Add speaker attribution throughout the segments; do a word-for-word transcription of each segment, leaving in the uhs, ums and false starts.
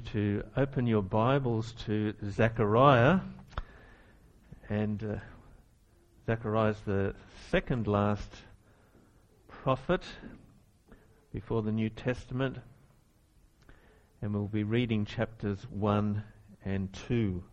Speaker 1: to open your Bibles to Zechariah, and uh, Zechariah is the second last prophet before the New Testament, and we'll be reading chapters one and two.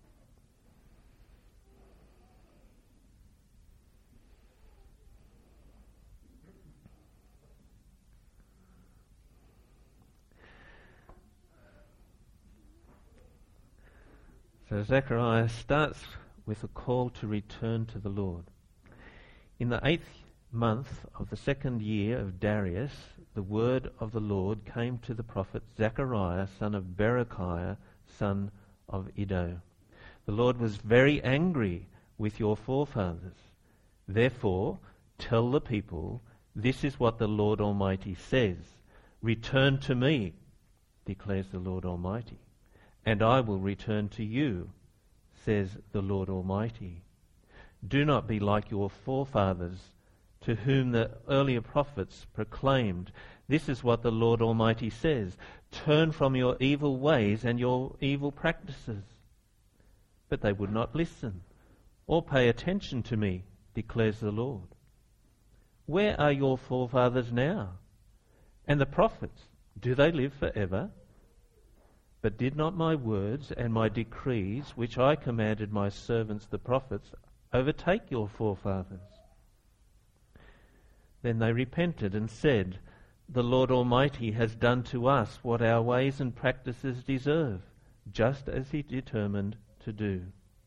Speaker 1: So Zechariah starts with a call to return to the Lord. In the eighth month of the second year of Darius, the word of the Lord came to the prophet Zechariah, son of Berechiah, son of Iddo. The Lord was very angry with your forefathers. Therefore, tell the people, this is what the Lord Almighty says. Return to me, declares the Lord Almighty, and I will return to you, says the Lord Almighty. Do not be like your forefathers, to whom the earlier prophets proclaimed, this is what the Lord Almighty says, turn from your evil ways and your evil practices. But they would not listen or pay attention to me, declares the Lord. Where are your forefathers now? And the prophets, do they live forever? But did not my words and my decrees, which I commanded my servants the prophets, overtake your forefathers? Then they repented and said, the Lord Almighty has done to us what our ways and practices deserve, just as he determined to do.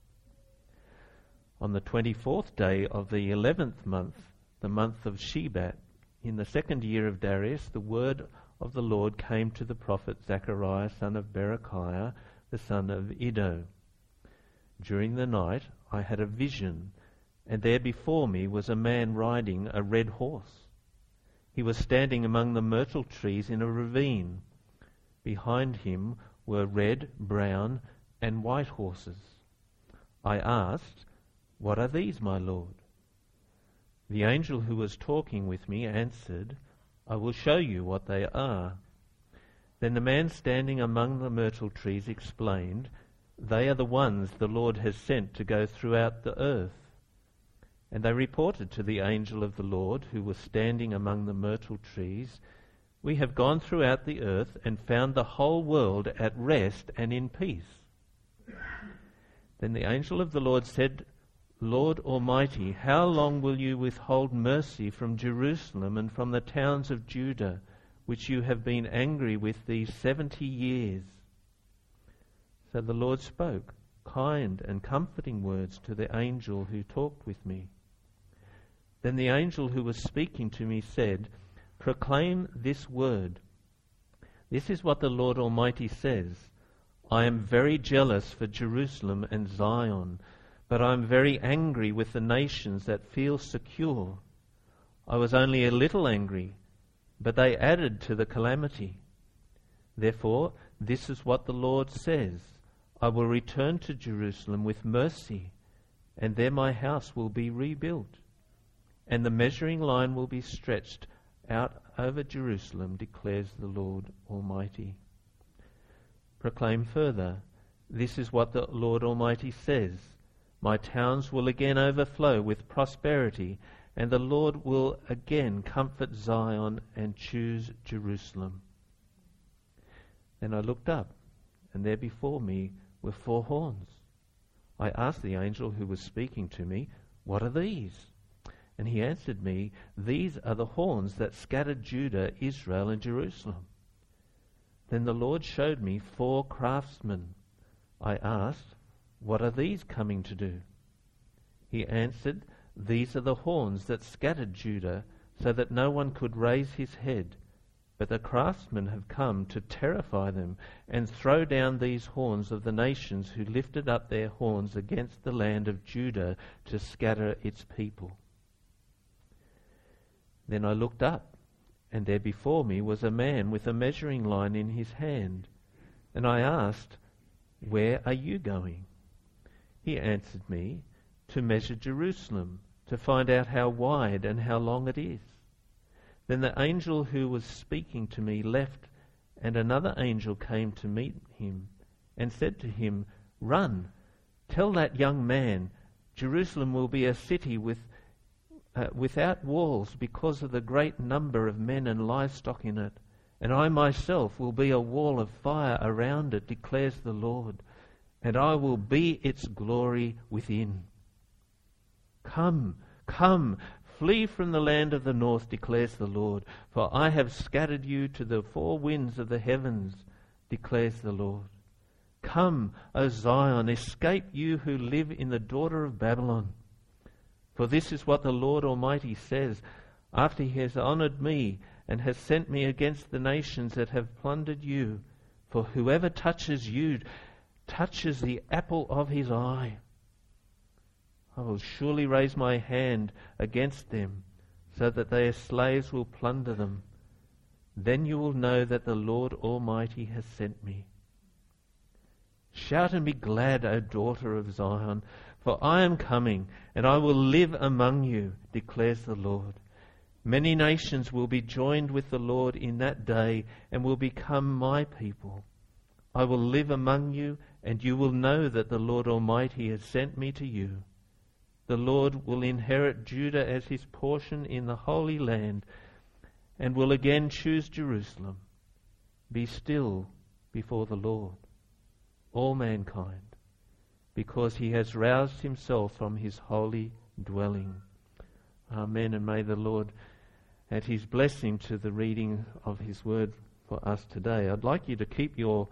Speaker 1: On the twenty-fourth day of the eleventh month, the month of Shebat, in the second year of Darius, the word of the Lord came to the prophet Zechariah, son of Berechiah, the son of Iddo. During the night I had a vision, and there before me was a man riding a red horse. He was standing among the myrtle trees in a ravine. Behind him were red, brown, and white horses. I asked, what are these, my Lord? The angel who was talking with me answered, I will show you what they are. Then the man standing among the myrtle trees explained, they are the ones the Lord has sent to go throughout the earth. And they reported to the angel of the Lord, who was standing among the myrtle trees, we have gone throughout the earth and found the whole world at rest and in peace. Then the angel of the Lord said, Lord Almighty, how long will you withhold mercy from Jerusalem and from the towns of Judah, which you have been angry with these seventy years? So the Lord spoke kind and comforting words to the angel who talked with me. Then the angel who was speaking to me said, proclaim this word. This is what the Lord Almighty says. I am very jealous for Jerusalem and Zion, but I am very angry with the nations that feel secure. I was only a little angry, but they added to the calamity. Therefore, this is what the Lord says. I will return to Jerusalem with mercy, and there my house will be rebuilt, and the measuring line will be stretched out over Jerusalem, declares the Lord Almighty. Proclaim further, this is what the Lord Almighty says. My towns will again overflow with prosperity, and the Lord will again comfort Zion and choose Jerusalem. Then I looked up, and there before me were four horns. I asked the angel who was speaking to me, what are these? And he answered me, these are the horns that scattered Judah, Israel, and Jerusalem. Then the Lord showed me four craftsmen. I asked, what are these coming to do? He answered, these are the horns that scattered Judah, so that no one could raise his head. But the craftsmen have come to terrify them and throw down these horns of the nations who lifted up their horns against the land of Judah to scatter its people. Then I looked up, and there before me was a man with a measuring line in his hand. And I asked, where are you going? He answered me, to measure Jerusalem, to find out how wide and how long it is. Then the angel who was speaking to me left, and another angel came to meet him and said to him, "Run, tell that young man, Jerusalem will be a city with uh, without walls because of the great number of men and livestock in it. And I myself will be a wall of fire around it, declares the Lord, and I will be its glory within. Come, come, flee from the land of the north, declares the Lord, for I have scattered you to the four winds of the heavens, declares the Lord. Come, O Zion, escape you who live in the daughter of Babylon. For this is what the Lord Almighty says, after he has honoured me and has sent me against the nations that have plundered you. For whoever touches you touches the apple of his eye. I will surely raise my hand against them, so that their slaves will plunder them. Then you will know that the Lord Almighty has sent me. Shout and be glad, O daughter of Zion, for I am coming, and I will live among you, declares the Lord. Many nations will be joined with the Lord in that day and will become my people. I will live among you, and you will know that the Lord Almighty has sent me to you. The Lord will inherit Judah as his portion in the Holy Land and will again choose Jerusalem. Be still before the Lord, all mankind, because he has roused himself from his holy dwelling. Amen. And may the Lord add his blessing to the reading of his word for us today. I'd like you to keep your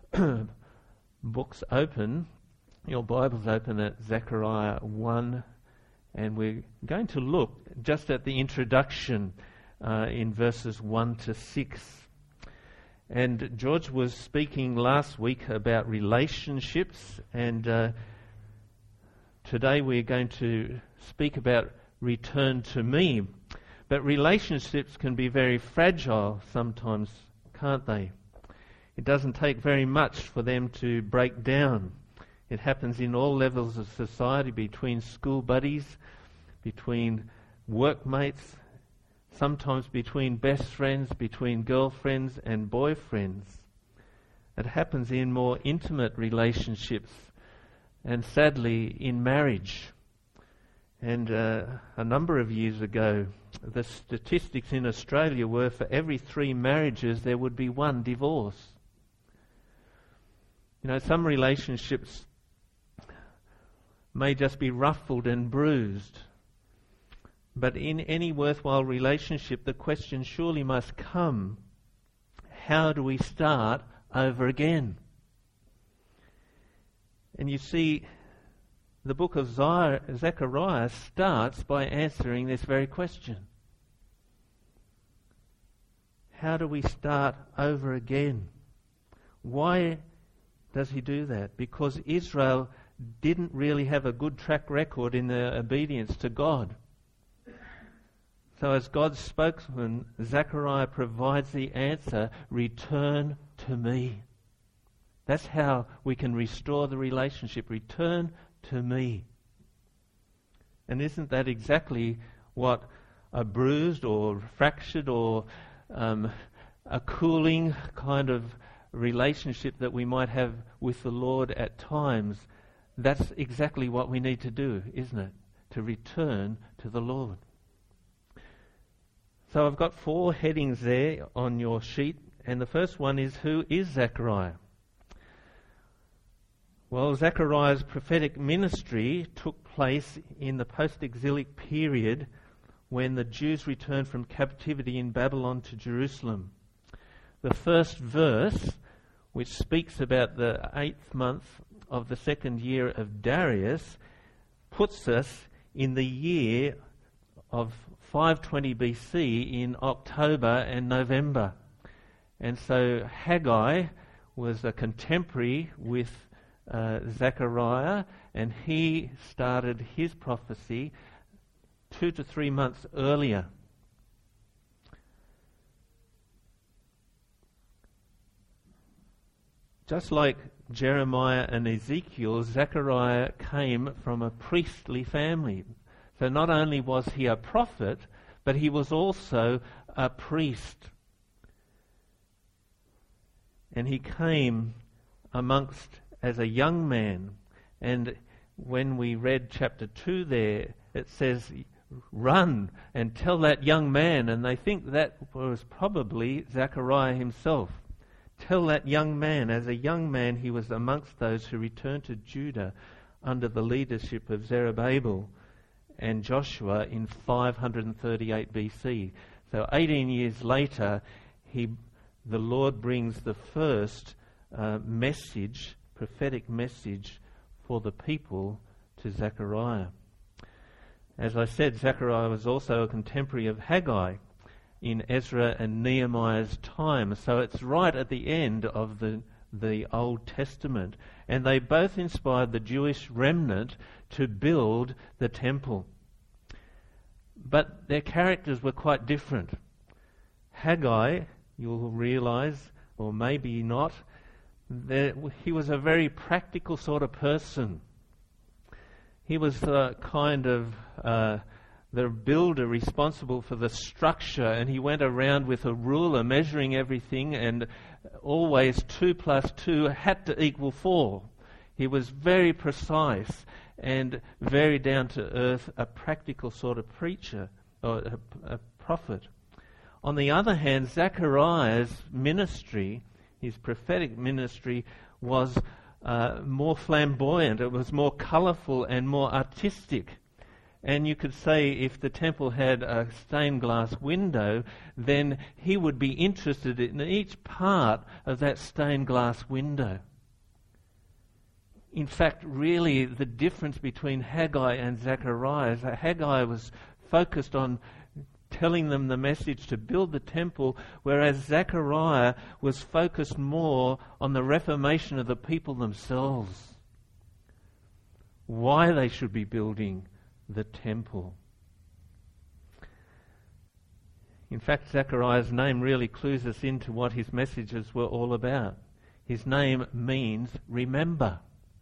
Speaker 1: books open, your Bibles open at Zechariah one, and we're going to look just at the introduction uh, in verses one to six. And George was speaking last week about relationships, and uh, today we're going to speak about return to me. But relationships can be very fragile sometimes, can't they? It doesn't take very much for them to break down. It happens in all levels of society, between school buddies, between workmates, sometimes between best friends, between girlfriends and boyfriends. It happens in more intimate relationships and sadly in marriage. And uh, a number of years ago, the statistics in Australia were for every three marriages there would be one divorce. You know, some relationships may just be ruffled and bruised. But in any worthwhile relationship, the question surely must come, how do we start over again? And you see, the book of Zechariah starts by answering this very question. How do we start over again? Why does he do that? Because Israel didn't really have a good track record in their obedience to God. So as God's spokesman, Zechariah provides the answer, return to me. That's how we can restore the relationship. Return to me. And isn't that exactly what a bruised or fractured or um, a cooling kind of relationship that we might have with the Lord at times? That's exactly what we need to do, isn't it? To return to the Lord. So I've got four headings there on your sheet, and the first one is, who is Zechariah? Well, Zechariah's prophetic ministry took place in the post-exilic period when the Jews returned from captivity in Babylon to Jerusalem. The first verse, which speaks about the eighth month of the second year of Darius, puts us in the year of five twenty B C in October and November. And so Haggai was a contemporary with uh, Zechariah, and he started his prophecy two to three months earlier. Just like Jeremiah and Ezekiel, Zechariah came from a priestly family. So not only was he a prophet, but he was also a priest. And he came amongst as a young man. And when we read chapter two there, it says, run and tell that young man, and they think that was probably Zechariah himself. Tell that young man. As a young man, he was amongst those who returned to Judah under the leadership of Zerubbabel and Joshua in five thirty-eight B C. So eighteen years later, he, the Lord brings the first uh, message, prophetic message for the people to Zechariah. As I said, Zechariah was also a contemporary of Haggai in Ezra and Nehemiah's time. So it's right at the end of the, the Old Testament. And they both inspired the Jewish remnant to build the temple. But their characters were quite different. Haggai, you'll realize, or maybe not, that he was a very practical sort of person. He was the kind of uh, the builder responsible for the structure, and he went around with a ruler measuring everything, and always two plus two had to equal four. He was very precise and very down to earth, a practical sort of preacher or a, a prophet. On the other hand, Zechariah's ministry, his prophetic ministry, was uh, more flamboyant. It was more colourful and more artistic. And you could say if the temple had a stained glass window, then he would be interested in each part of that stained glass window. In fact, really, the difference between Haggai and Zechariah is that Haggai was focused on telling them the message to build the temple, whereas Zechariah was focused more on the reformation of the people themselves. Why they should be building the temple. In fact, Zechariah's name really clues us into what his messages were all about. His name means remember.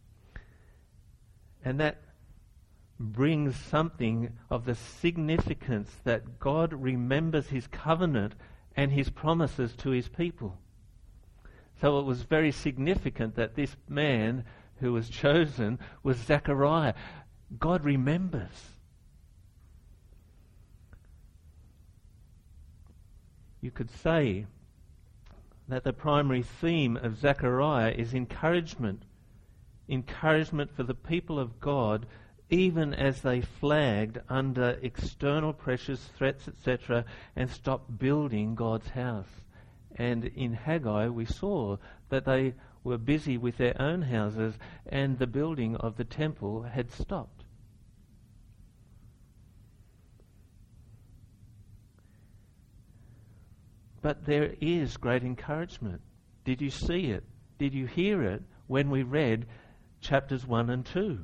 Speaker 1: And that brings something of the significance that God remembers his covenant and his promises to his people. So it was very significant that this man who was chosen was Zechariah. God remembers. You could say that the primary theme of Zechariah is encouragement. Encouragement for the people of God, even as they flagged under external pressures, threats, et cetera, and stopped building God's house. And in Haggai we saw that they were busy with their own houses and the building of the temple had stopped. But there is great encouragement. Did you see it? Did you hear it when we read chapters one and two?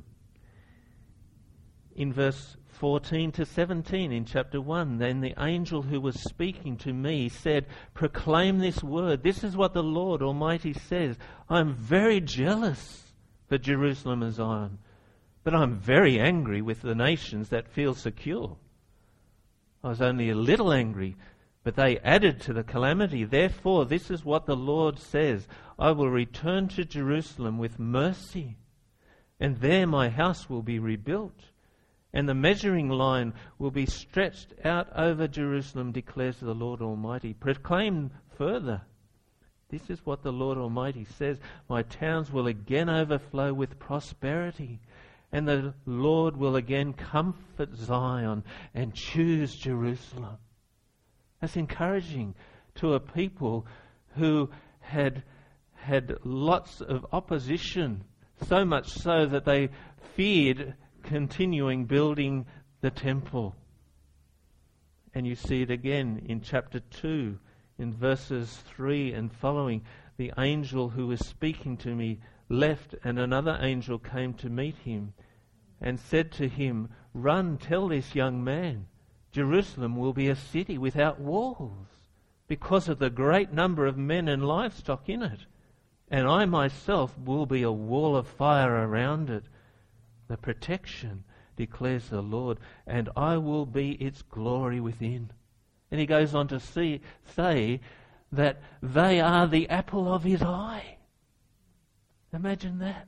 Speaker 1: In verse fourteen to seventeen in chapter one, then the angel who was speaking to me said, proclaim this word. This is what the Lord Almighty says. I'm very jealous for Jerusalem and Zion, but I'm very angry with the nations that feel secure. I was only a little angry, but they added to the calamity. Therefore, this is what the Lord says. I will return to Jerusalem with mercy, and there my house will be rebuilt, and the measuring line will be stretched out over Jerusalem, declares the Lord Almighty. Proclaim further. This is what the Lord Almighty says. My towns will again overflow with prosperity, and the Lord will again comfort Zion and choose Jerusalem. That's encouraging to a people who had had lots of opposition, so much so that they feared continuing building the temple. And you see it again in chapter two, in verses three and following. The angel who was speaking to me left, and another angel came to meet him and said to him, run, tell this young man, Jerusalem will be a city without walls because of the great number of men and livestock in it. And I myself will be a wall of fire around it, the protection, declares the Lord, and I will be its glory within. And he goes on to see, say that they are the apple of his eye. Imagine that.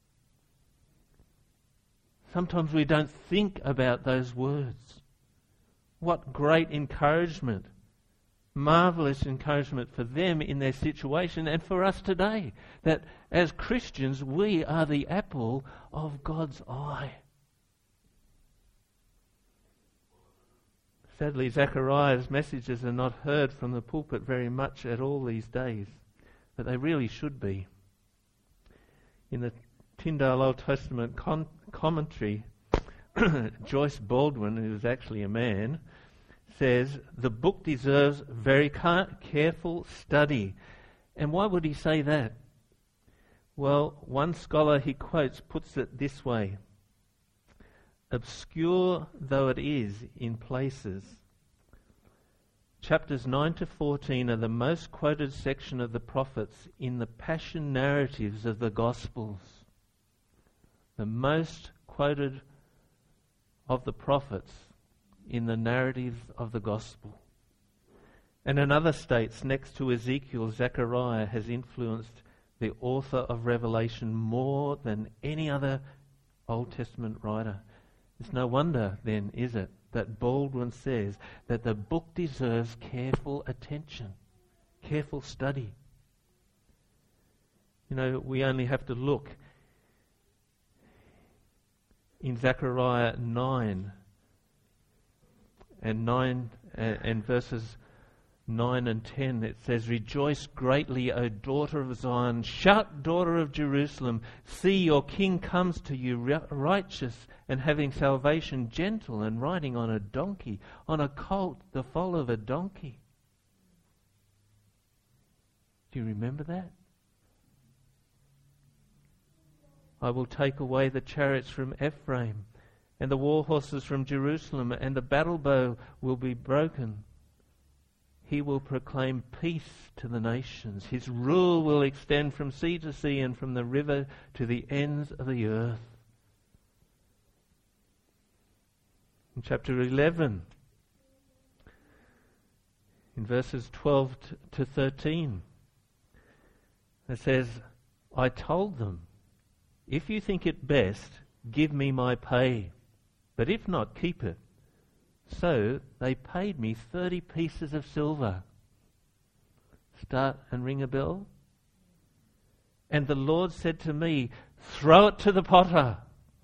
Speaker 1: Sometimes we don't think about those words. What great encouragement. Marvellous encouragement for them in their situation and for us today. That as Christians, we are the apple of God's eye. Sadly, Zechariah's messages are not heard from the pulpit very much at all these days, but they really should be. In the Tyndale Old Testament con- commentary, Joyce Baldwin, who is actually a man, says, the book deserves very ca- careful study. And why would he say that? Well, one scholar he quotes puts it this way. Obscure though it is in places, chapters nine to fourteen are the most quoted section of the prophets in the passion narratives of the Gospels. The most quoted of the prophets in the narratives of the Gospel. And another states, next to Ezekiel, Zechariah has influenced the author of Revelation more than any other Old Testament writer. It's no wonder then, is it, that Baldwin says that the book deserves careful attention, careful study. You know, we only have to look in Zechariah nine and nine uh, and verses nine and ten. It says, "Rejoice greatly, O daughter of Zion! Shout, daughter of Jerusalem! See, your king comes to you, righteous and having salvation, gentle and riding on a donkey, on a colt, the foal of a donkey." Do you remember that? "I will take away the chariots from Ephraim, and the war horses from Jerusalem, and the battle bow will be broken. He will proclaim peace to the nations. His rule will extend from sea to sea and from the river to the ends of the earth." In chapter eleven, in verses twelve to thirteen, it says, "I told them, if you think it best, give me my pay, but if not, keep it. So they paid me thirty pieces of silver." Start and ring a bell. "And the Lord said to me, throw it to the potter."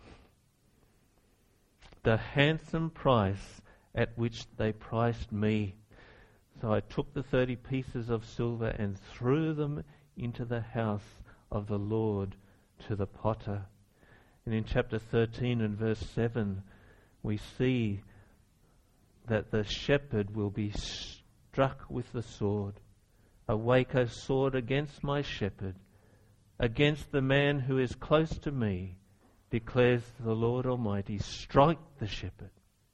Speaker 1: The handsome price at which they priced me. So I took the thirty pieces of silver and threw them into the house of the Lord to the potter. And in chapter thirteen and verse seven, we see that the shepherd will be struck with the sword. "Awake, O sword, against my shepherd, against the man who is close to me, declares the Lord Almighty. Strike the shepherd."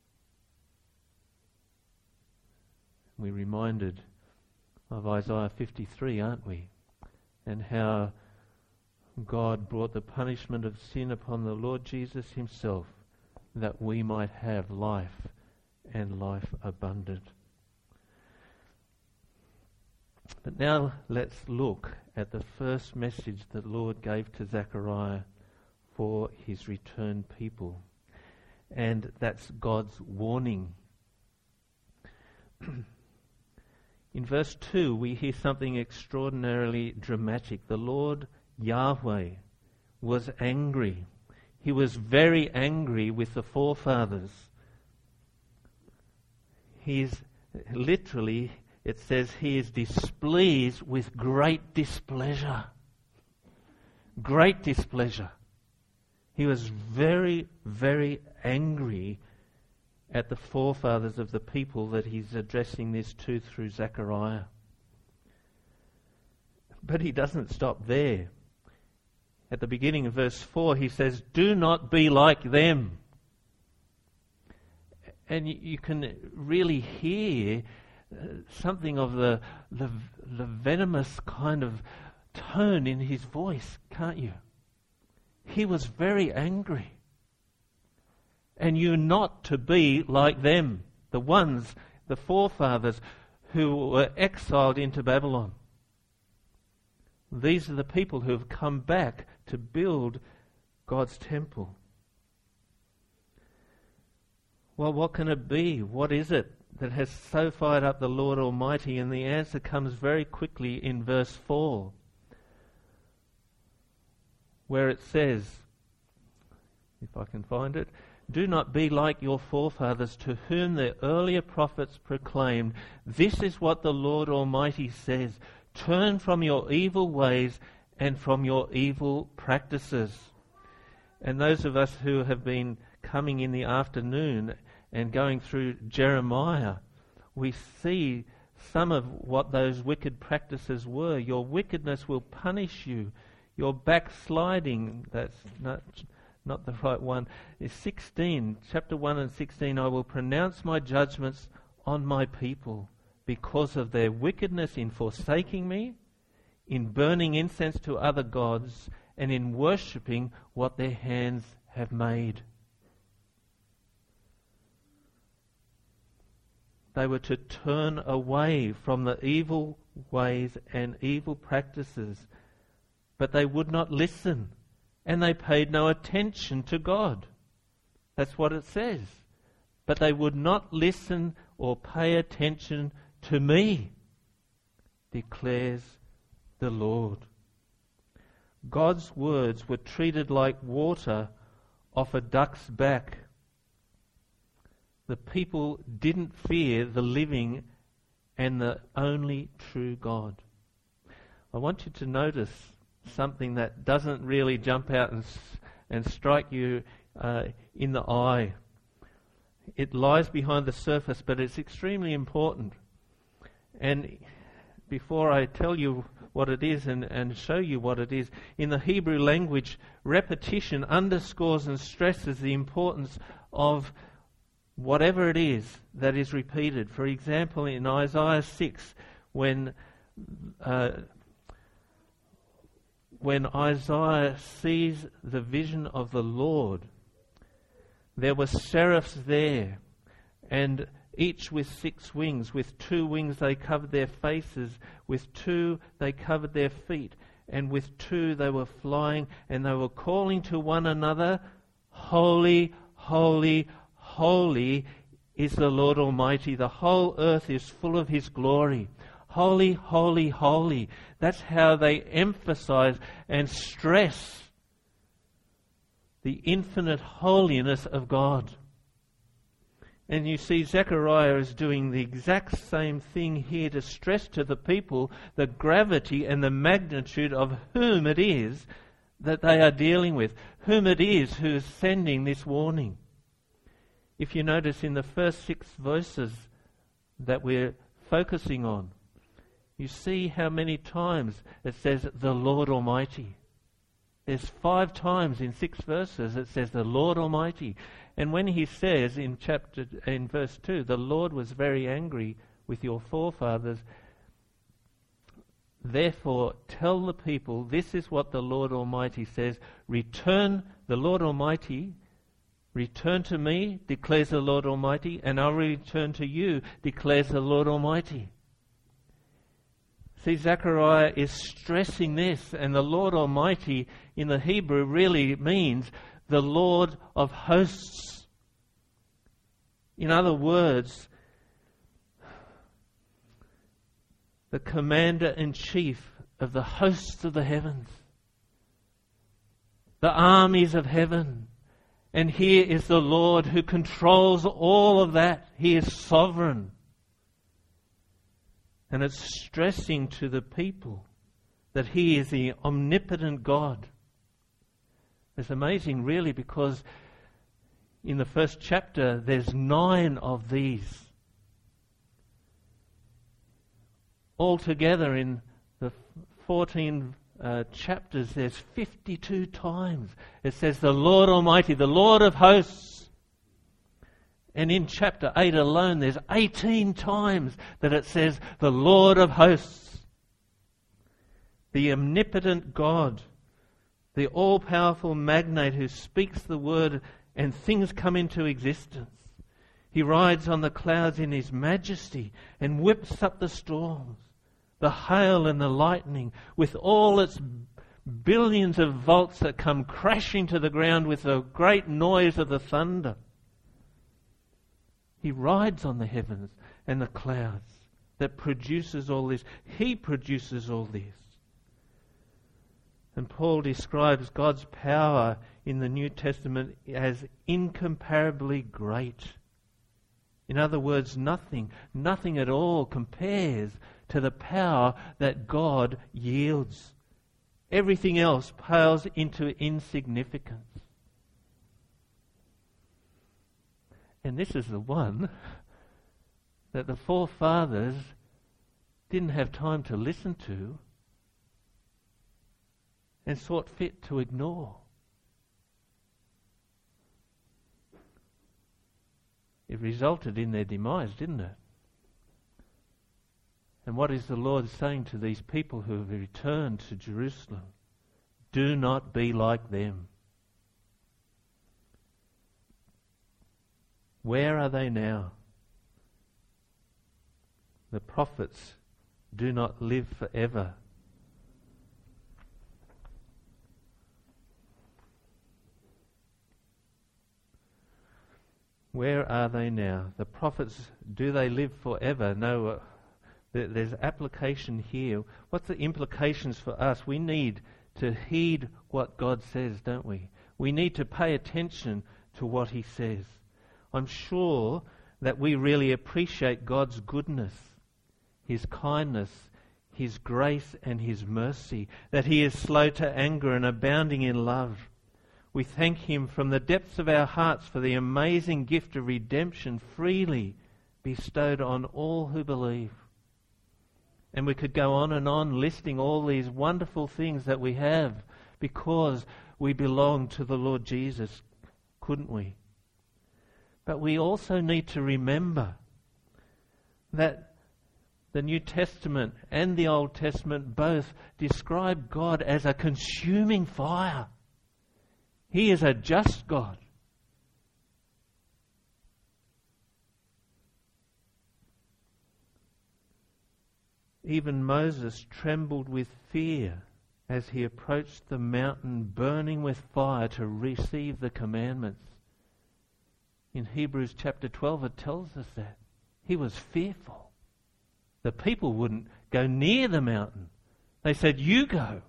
Speaker 1: We're reminded of Isaiah fifty-three, aren't we? And how God brought the punishment of sin upon the Lord Jesus himself, that we might have life and life abundant. But now let's look at the first message that the Lord gave to Zechariah for his returned people. And that's God's warning. In verse two, we hear something extraordinarily dramatic. The Lord Yahweh was angry. He was very angry with the forefathers. He's literally, it says he is displeased with great displeasure. Great displeasure. He was very, very angry at the forefathers of the people that he's addressing this to through Zechariah. But he doesn't stop there. At the beginning of verse four, he says, "Do not be like them." And you, you can really hear uh, something of the, the the venomous kind of tone in his voice, can't you? He was very angry. And you're not to be like them, the ones, the forefathers who were exiled into Babylon. These are the people who have come back to build God's temple. Well, what can it be? What is it that has so fired up the Lord Almighty? And the answer comes very quickly in verse four, where it says, if I can find it, "Do not be like your forefathers, to whom the earlier prophets proclaimed, 'This is what the Lord Almighty says, turn from your evil ways and from your evil practices.'" And those of us who have been coming in the afternoon and going through Jeremiah, we see some of what those wicked practices were. Your wickedness will punish you. Your backsliding, that's not, not the right one, is sixteen, chapter one and sixteen, "I will pronounce my judgments on my people because of their wickedness in forsaking me, in burning incense to other gods, and in worshipping what their hands have made." They were to turn away from the evil ways and evil practices, but they would not listen, and they paid no attention to God. That's what it says. But they would not listen or pay attention to me, declares the Lord. God's words were treated like water off a duck's back. The people didn't fear the living and the only true God. I want you to notice something that doesn't really jump out and, and strike you uh, in the eye. It lies behind the surface, but it's extremely important. And before I tell you what it is and, and show you what it is, in the Hebrew language, repetition underscores and stresses the importance of whatever it is that is repeated. For example, in Isaiah six, when uh, when Isaiah sees the vision of the Lord, there were seraphs there, and each with six wings. With two wings they covered their faces, with two they covered their feet, and with two they were flying, and they were calling to one another, "Holy, holy, holy is the Lord Almighty. The whole earth is full of His glory. Holy, holy, holy." That's how they emphasize and stress the infinite holiness of God. And you see Zechariah is doing the exact same thing here to stress to the people the gravity and the magnitude of whom it is that they are dealing with, whom it is who is sending this warning. If you notice in the first six verses that we're focusing on, you see how many times it says the Lord Almighty. There's five times in six verses it says the Lord Almighty. And when he says in chapter in verse two, the Lord was very angry with your forefathers, therefore tell the people, this is what the Lord Almighty says, return, the Lord Almighty, return to me, declares the Lord Almighty, and I'll return to you, declares the Lord Almighty. See, Zechariah is stressing this, and the Lord Almighty in the Hebrew really means the Lord of hosts. In other words, the commander-in-chief of the hosts of the heavens, the armies of heaven. And here is the Lord who controls all of that. He is sovereign. And it's stressing to the people that He is the omnipotent God. It's amazing really, because in the first chapter there's nine of these. Altogether in the fourteen uh, chapters there's fifty-two times it says the Lord Almighty, the Lord of hosts. And in chapter eight alone there's eighteen times that it says the Lord of hosts. The omnipotent God, the all-powerful magnate who speaks the word and things come into existence. He rides on the clouds in His majesty and whips up the storms. the hail and the lightning, with all its billions of volts that come crashing to the ground with the great noise of the thunder. He rides on the heavens and the clouds that produces all this. He produces all this. And Paul describes God's power in the New Testament as incomparably great. In other words, nothing, nothing at all compares to the power that God yields. Everything else pales into insignificance. And this is the one that the forefathers didn't have time to listen to and sought fit to ignore. It resulted in their demise, didn't it? And what is the Lord saying to these people who have returned to Jerusalem? Do not be like them. Where are they now? The prophets do not live forever. Where are they now? The prophets, do they live forever? No, uh, there, there's application here. What's the implications for us? We need to heed what God says, don't we? We need to pay attention to what He says. I'm sure that we really appreciate God's goodness, His kindness, His grace and His mercy, that He is slow to anger and abounding in love. We thank Him from the depths of our hearts for the amazing gift of redemption freely bestowed on all who believe. And we could go on and on listing all these wonderful things that we have because we belong to the Lord Jesus, couldn't we? But we also need to remember that the New Testament and the Old Testament both describe God as a consuming fire. He is a just God. Even Moses trembled with fear as he approached the mountain burning with fire to receive the commandments. In Hebrews chapter twelve it tells us that. He was fearful. The people wouldn't go near the mountain. They said, "You go."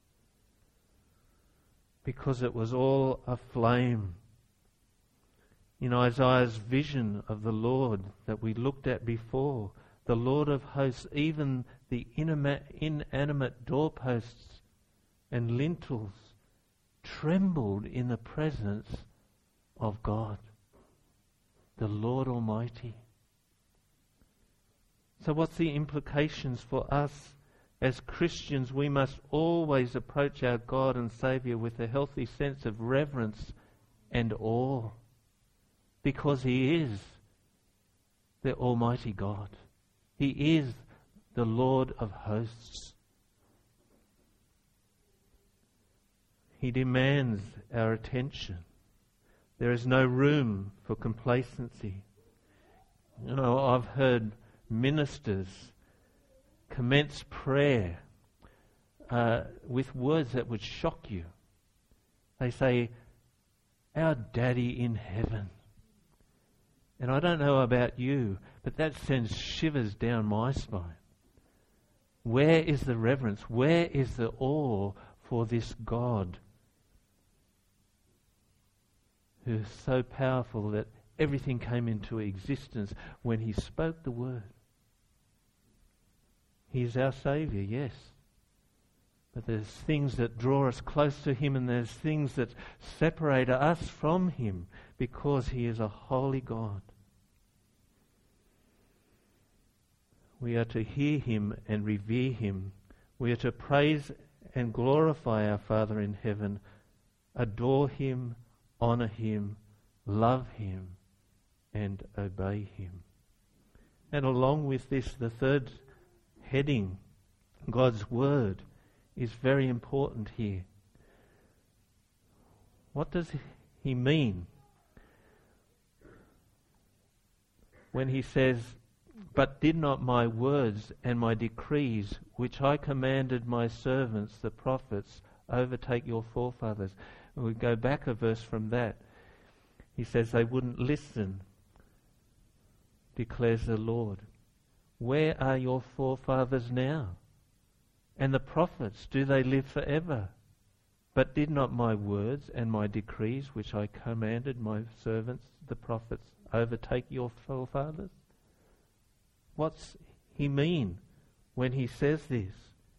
Speaker 1: Because it was all aflame. In Isaiah's vision of the Lord that we looked at before, the Lord of hosts, even the inanimate doorposts and lintels trembled in the presence of God, the Lord Almighty. So what's the implications for us? As Christians, we must always approach our God and Saviour with a healthy sense of reverence and awe, because He is the Almighty God. He is the Lord of hosts. He demands our attention. There is no room for complacency. You know, I've heard ministers commence prayer uh, with words that would shock you. They say, "Our Daddy in heaven." And I don't know about you, but that sends shivers down my spine. Where is the reverence? Where is the awe for this God who is so powerful that everything came into existence when He spoke the word? He is our Saviour, yes. But there's things that draw us close to Him, and there's things that separate us from Him because He is a holy God. We are to hear Him and revere Him. We are to praise and glorify our Father in heaven, adore Him, honour Him, love Him, and obey Him. And along with this, the third heading, God's Word, is very important here. What does He mean when He says, But did not my words and my decrees, which I commanded my servants, the prophets, overtake your forefathers? And we go back a verse from that. He says they wouldn't listen, declares the Lord. Where are your forefathers now? And the prophets, do they live forever? But did not my words and my decrees, which I commanded my servants, the prophets, overtake your forefathers? What's he mean when he says this?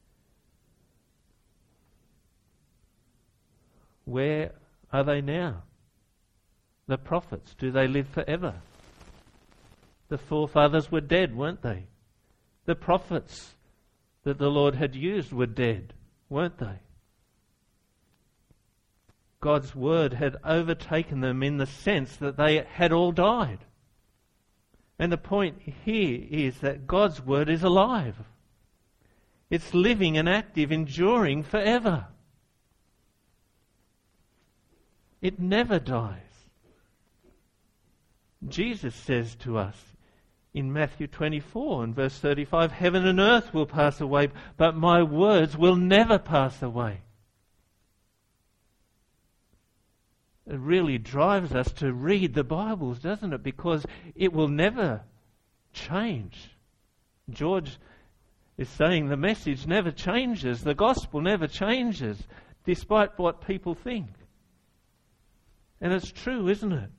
Speaker 1: Where are they now? The prophets, do they live forever? The forefathers were dead, weren't they? The prophets that the Lord had used were dead, weren't they? God's word had overtaken them in the sense that they had all died. And the point here is that God's word is alive. It's living and active, enduring forever. It never dies. Jesus says to us in Matthew twenty-four and verse thirty-five, heaven and earth will pass away, but my words will never pass away. It really drives us to read the Bibles, doesn't it? Because it will never change. George is saying the message never changes. The gospel never changes, despite what people think. And it's true, isn't it?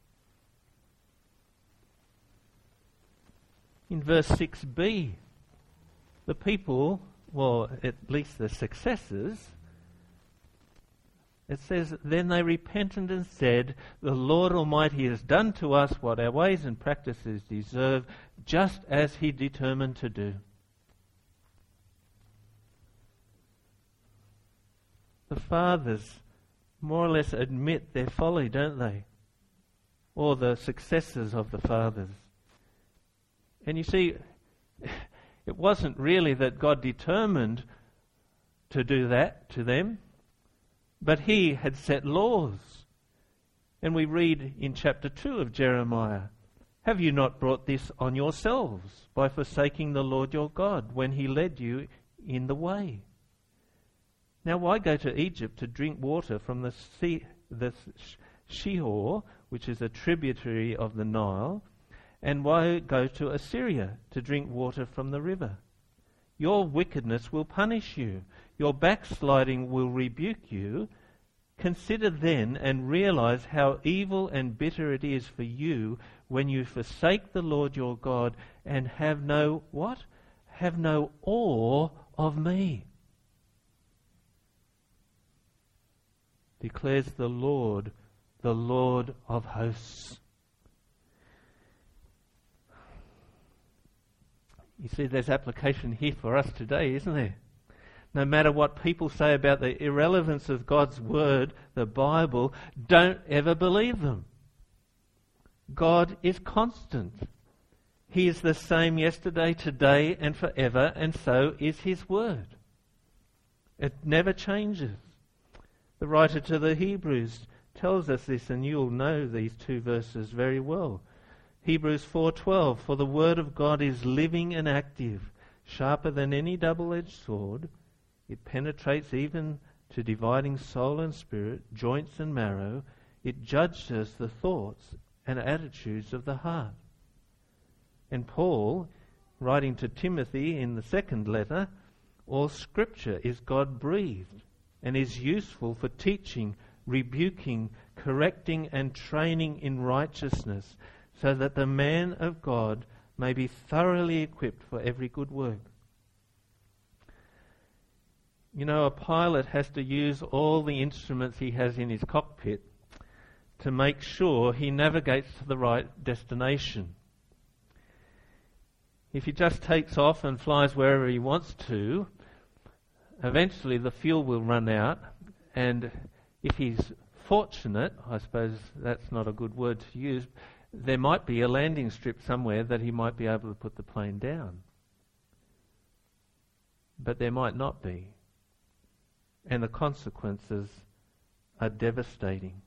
Speaker 1: In verse six b, the people, well, at least the successors, it says, then they repented and said, the Lord Almighty has done to us what our ways and practices deserve, just as he determined to do. The fathers more or less admit their folly, don't they? Or the successors of the fathers. And you see, it wasn't really that God determined to do that to them, but he had set laws. And we read in chapter two of Jeremiah, have you not brought this on yourselves by forsaking the Lord your God when he led you in the way? Now why go to Egypt to drink water from the sea, the Shihor, which is a tributary of the Nile, and why go to Assyria to drink water from the river? Your wickedness will punish you. Your backsliding will rebuke you. Consider then and realize how evil and bitter it is for you when you forsake the Lord your God and have no, what? Have no awe of me, declares the Lord, the Lord of hosts. You see, there's application here for us today, isn't there? No matter what people say about the irrelevance of God's word, the Bible, don't ever believe them. God is constant. He is the same yesterday, today, and forever, and so is his word. It never changes. The writer to the Hebrews tells us this, and you'll know these two verses very well. Hebrews four twelve, for the word of God is living and active, sharper than any double-edged sword. It penetrates even to dividing soul and spirit, joints and marrow. It judges the thoughts and attitudes of the heart. And Paul, writing to Timothy in the second letter, all scripture is God-breathed and is useful for teaching, rebuking, correcting and training in righteousness, so that the man of God may be thoroughly equipped for every good work. You know, a pilot has to use all the instruments he has in his cockpit to make sure he navigates to the right destination. If he just takes off and flies wherever he wants to, eventually the fuel will run out, and if he's fortunate, I suppose that's not a good word to use, there might be a landing strip somewhere that he might be able to put the plane down. But there might not be. And the consequences are devastating,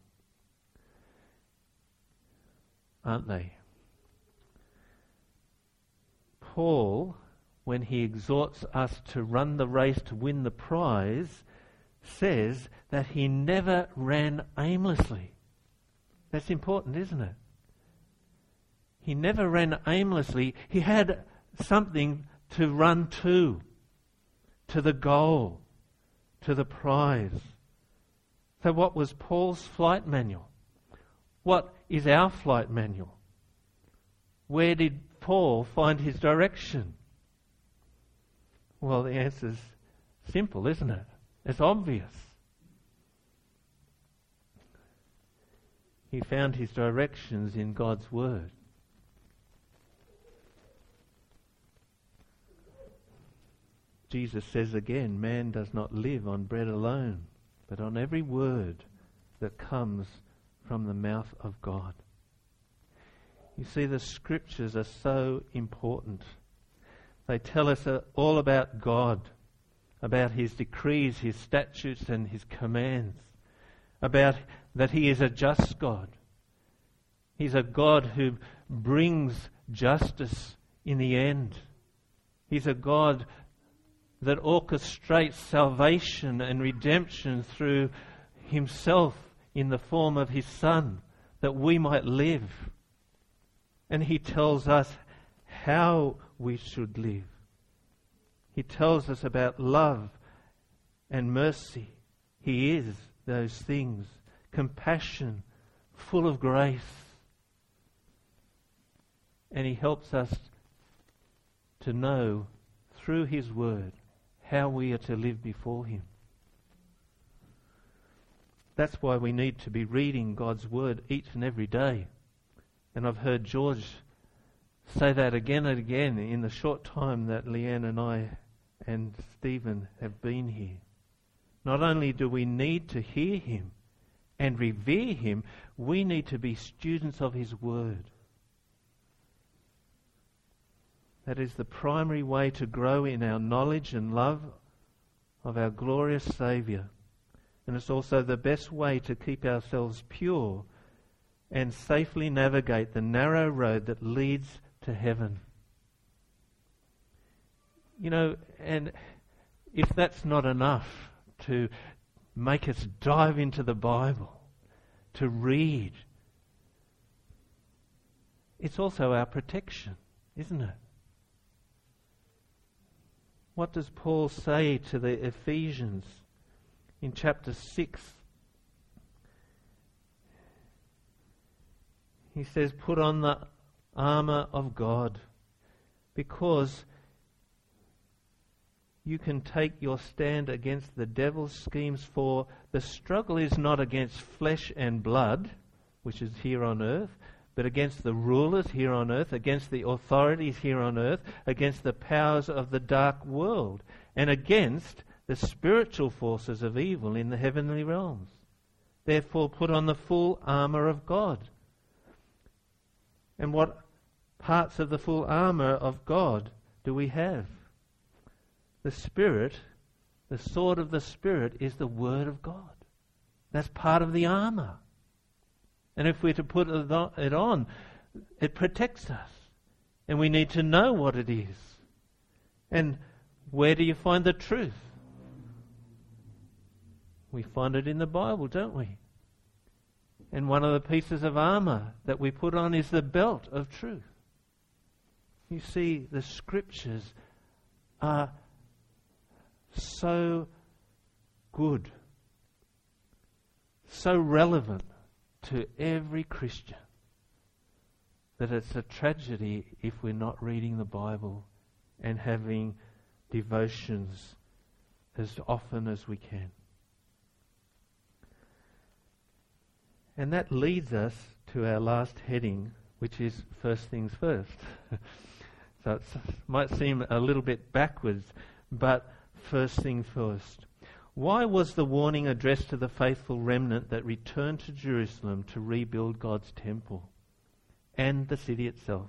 Speaker 1: aren't they? Paul, when he exhorts us to run the race to win the prize, says that he never ran aimlessly. That's important, isn't it? He never ran aimlessly. He had something to run to, to the goal, to the prize. So what was Paul's flight manual? What is our flight manual? Where did Paul find his direction? Well, the answer's simple, isn't it? It's obvious. He found his directions in God's Word. Jesus says again, man does not live on bread alone, but on every word that comes from the mouth of God. You see, the Scriptures are so important. They tell us uh, all about God, about His decrees, His statutes and His commands, about that He is a just God. He's a God who brings justice in the end. He's a God that orchestrates salvation and redemption through Himself in the form of His Son, that we might live. And He tells us how we should live. He tells us about love and mercy. He is those things. Compassion, full of grace. And He helps us to know through His Word how we are to live before Him. That's why we need to be reading God's Word each and every day. And I've heard George say that again and again in the short time that Leanne and I and Stephen have been here. Not only do we need to hear Him and revere Him, we need to be students of His Word. That is the primary way to grow in our knowledge and love of our glorious Saviour. And it's also the best way to keep ourselves pure and safely navigate the narrow road that leads to heaven. You know, and if that's not enough to make us dive into the Bible, to read, it's also our protection, isn't it? What does Paul say to the Ephesians in chapter six? He says, put on the armour of God, because you can take your stand against the devil's schemes, for the struggle is not against flesh and blood, which is here on earth, but against the rulers here on earth, against the authorities here on earth, against the powers of the dark world, and against the spiritual forces of evil in the heavenly realms. Therefore put on the full armour of God. And what parts of the full armour of God do we have? The Spirit, the sword of the Spirit is the Word of God. That's part of the armour. And if we're to put it on, it protects us. And we need to know what it is. And where do you find the truth? We find it in the Bible, don't we? And one of the pieces of armour that we put on is the belt of truth. You see, the Scriptures are so good, so relevant to every Christian, that it's a tragedy if we're not reading the Bible and having devotions as often as we can. And that leads us to our last heading, which is first things first. So it might seem a little bit backwards, but first thing first. Why was the warning addressed to the faithful remnant that returned to Jerusalem to rebuild God's temple and the city itself?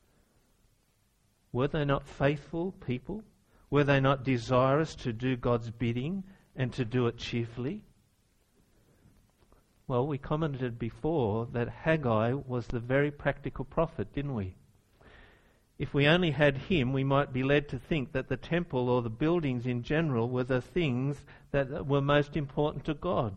Speaker 1: Were they not faithful people? Were they not desirous to do God's bidding and to do it cheerfully? Well, we commented before that Haggai was the very practical prophet, didn't we? If we only had him, we might be led to think that the temple or the buildings in general were the things that were most important to God.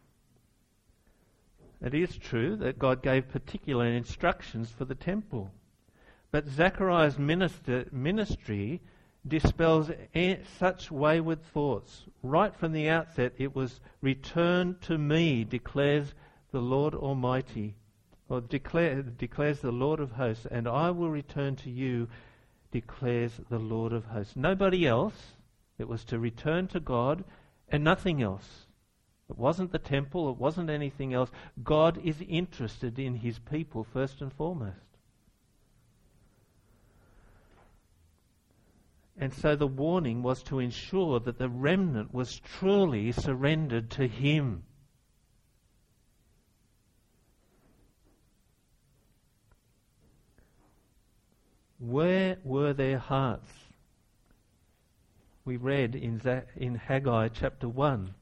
Speaker 1: It is true that God gave particular instructions for the temple. But Zechariah's minister, ministry dispels a, such wayward thoughts. Right from the outset, it was, "Return to me, declares the Lord Almighty," or declare, declares the Lord of hosts, "and I will return to you, declares the Lord of hosts." Nobody else. It was to return to God and nothing else. It wasn't the temple, it wasn't anything else. God is interested in his people first and foremost. And so the warning was to ensure that the remnant was truly surrendered to him. Where were their hearts? We read in, Za- in Haggai chapter one,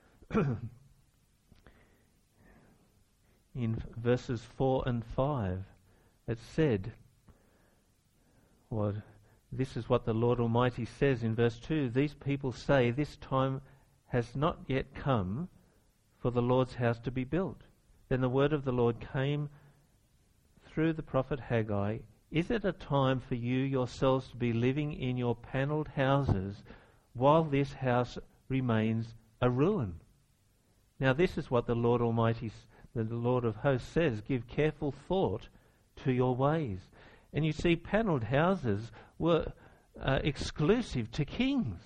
Speaker 1: in verses four and five, it said, well, this is what the Lord Almighty says in verse two, "These people say, this time has not yet come for the Lord's house to be built." Then the word of the Lord came through the prophet Haggai, "Is it a time for you yourselves to be living in your panelled houses while this house remains a ruin?" Now this is what the Lord Almighty, the Lord of hosts says, "Give careful thought to your ways." And you see, panelled houses were uh, exclusive to kings.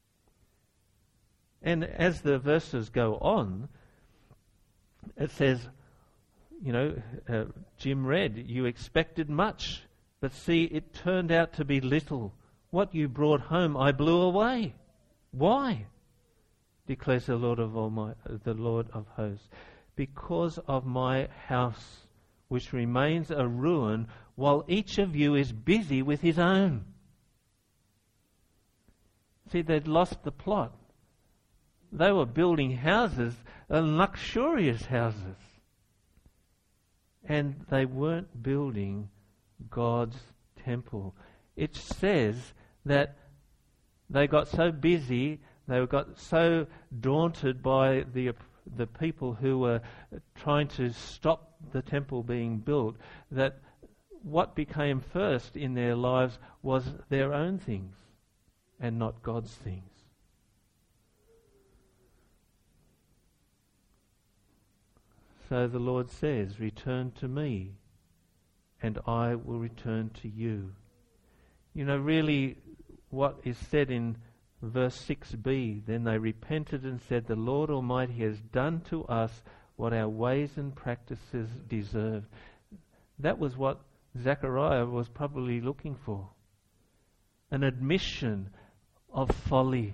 Speaker 1: And as the verses go on, it says, you know, uh, Jim read, "You expected much, but see, it turned out to be little. What you brought home I blew away. Why? Declares the Lord of Almighty, the Lord of hosts. Because of my house, which remains a ruin, while each of you is busy with his own." See, they'd lost the plot. They were building houses, uh, luxurious houses. And they weren't building God's temple. It says that they got so busy, they got so daunted by the the people who were trying to stop the temple being built, that what became first in their lives was their own things and not God's things. So the Lord says, "Return to me, and I will return to you." You know, really what is said in verse six b, "Then they repented and said, the Lord Almighty has done to us what our ways and practices deserved." That was what Zechariah was probably looking for. An admission of folly.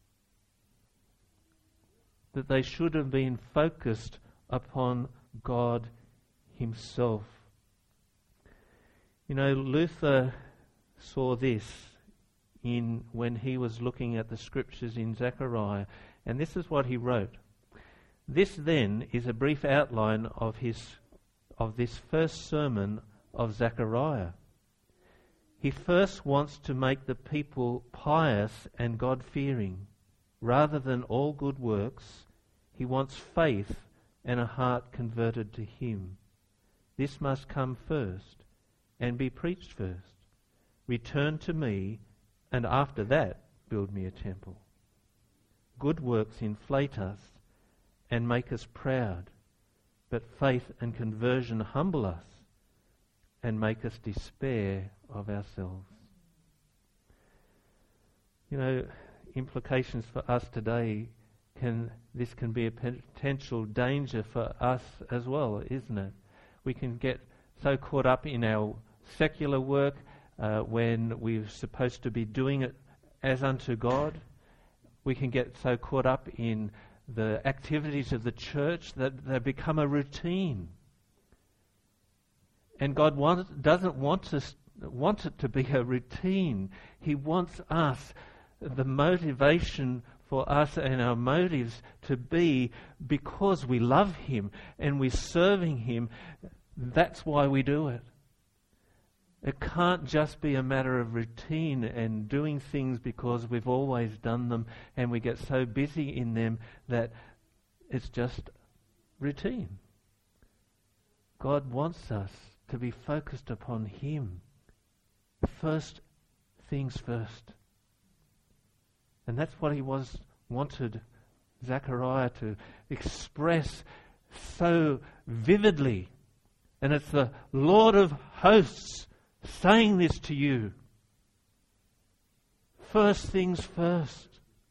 Speaker 1: That they should have been focused upon God himself. You know, Luther saw this in when he was looking at the scriptures in Zechariah, and this is what he wrote. This then is a brief outline of his of this first sermon of Zechariah. He first wants to make the people pious and God-fearing. Rather than all good works, he wants faith and a heart converted to him. This must come first and be preached first. "Return to me, and after that, build me a temple." Good works inflate us and make us proud, but faith and conversion humble us and make us despair of ourselves. You know, implications for us today, can this can be a potential danger for us as well, isn't it? We can get so caught up in our secular work, Uh, when we're supposed to be doing it as unto God. We can get so caught up in the activities of the church that they become a routine. And God want, doesn't want us want it to be a routine. He wants us, the motivation for us and our motives to be because we love him and we're serving him. That's why we do it. It can't just be a matter of routine and doing things because we've always done them and we get so busy in them that it's just routine. God wants us to be focused upon Him. First things first. And that's what He was wanted Zechariah to express so vividly. And it's the Lord of hosts saying this to you. First things first.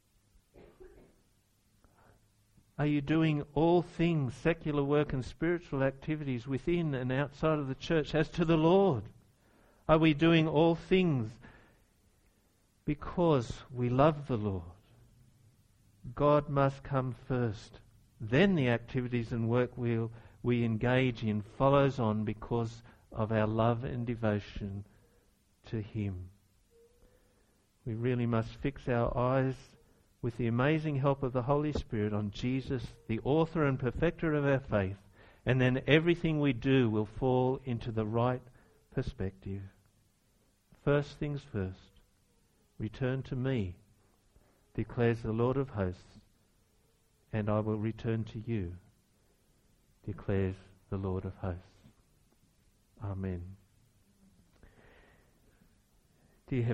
Speaker 1: Are you doing all things, secular work and spiritual activities within and outside of the church as to the Lord? Are we doing all things because we love the Lord? God must come first. Then the activities and work we'll, we engage in follows on because of our love and devotion to Him. We really must fix our eyes with the amazing help of the Holy Spirit on Jesus, the author and perfecter of our faith, and then everything we do will fall into the right perspective. First things first. Return to me, declares the Lord of hosts, and I will return to you, declares the Lord of hosts. Amen. Dear